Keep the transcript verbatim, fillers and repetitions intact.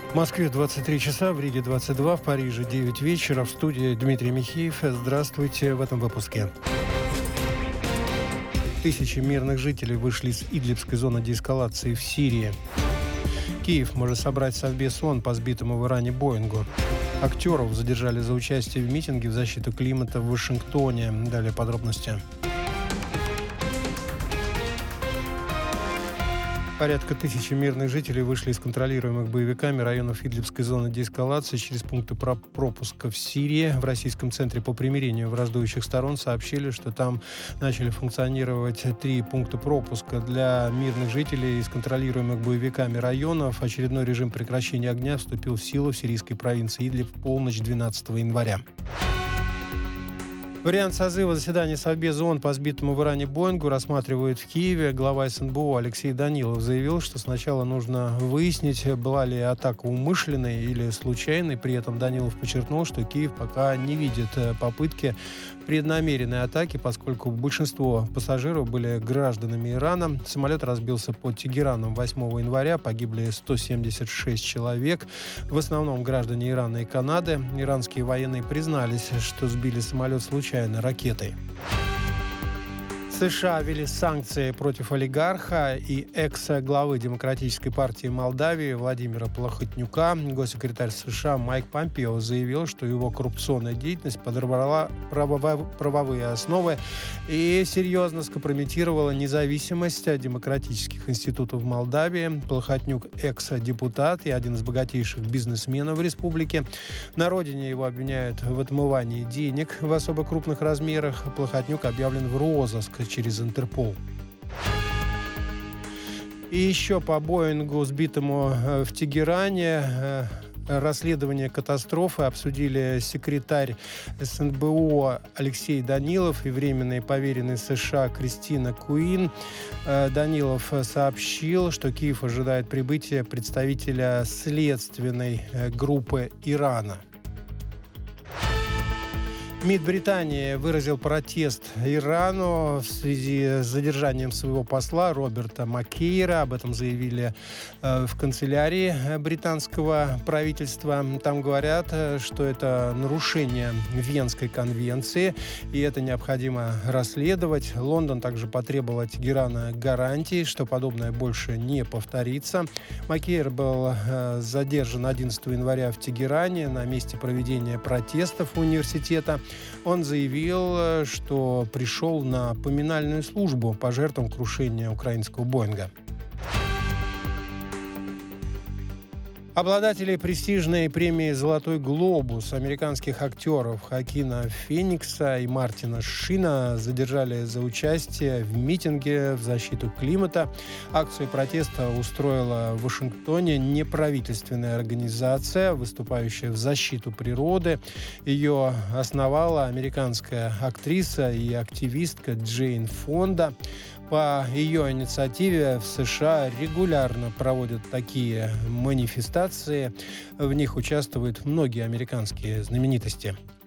В Москве двадцать три часа, в Риге двадцать два, в Париже девять вечера. В студии Дмитрий Михеев. Здравствуйте в этом выпуске. Тысячи мирных жителей вышли из Идлибской зоны деэскалации в Сирии. Киев может собрать Совбез ООН по сбитому в Иране Боингу. Актеров задержали за участие в митинге в защиту климата в Вашингтоне. Далее подробности. Порядка тысячи мирных жителей вышли из контролируемых боевиками районов Идлибской зоны деэскалации через пункты пропуска в Сирии. В Российском центре по примирению враждующих сторон сообщили, что там начали функционировать три пункта пропуска для мирных жителей из контролируемых боевиками районов. Очередной режим прекращения огня вступил в силу в сирийской провинции Идлиб в полночь двенадцатого января. Вариант созыва заседания Совбеза ООН по сбитому в Иране Боингу рассматривают в Киеве. Глава СНБО Алексей Данилов заявил, что сначала нужно выяснить, была ли атака умышленной или случайной. При этом Данилов подчеркнул, что Киев пока не видит попытки преднамеренной атаки, поскольку большинство пассажиров были гражданами Ирана. Самолет разбился под Тегераном восьмого января, погибли сто семьдесят шесть человек, в основном граждане Ирана и Канады. Иранские военные признались, что сбили самолет случайно ракетой. США ввели санкции против олигарха и экс-главы Демократической партии Молдавии Владимира Плохотнюка. Госсекретарь США Майк Помпео заявил, что его коррупционная деятельность подорвала правовые основы и серьезно скомпрометировала независимость демократических институтов Молдавии. Плохотнюк – экс-депутат и один из богатейших бизнесменов республики. На родине его обвиняют в отмывании денег в особо крупных размерах. Плохотнюк объявлен в розыск через Интерпол. И еще по Боингу, сбитому в Тегеране, расследование катастрофы обсудили секретарь СНБО Алексей Данилов и временный поверенный США Кристина Куин. Данилов сообщил, что Киев ожидает прибытия представителя следственной группы Ирана. МИД Британии выразил протест Ирану в связи с задержанием своего посла Роберта Маккейра. Об этом заявили э, в канцелярии британского правительства. Там говорят, что это нарушение Венской конвенции, и это необходимо расследовать. Лондон также потребовал от Тегерана гарантий, что подобное больше не повторится. Маккейр был э, задержан одиннадцатого января в Тегеране на месте проведения протестов университета. Он заявил, что пришел на поминальную службу по жертвам крушения украинского Боинга. Обладателей престижной премии «Золотой глобус» американских актеров Хоакина Феникса и Мартина Шина задержали за участие в митинге в защиту климата. Акцию протеста устроила в Вашингтоне неправительственная организация, выступающая в защиту природы. Ее основала американская актриса и активистка Джейн Фонда. По ее инициативе в США регулярно проводят такие манифестации. В них участвуют многие американские знаменитости.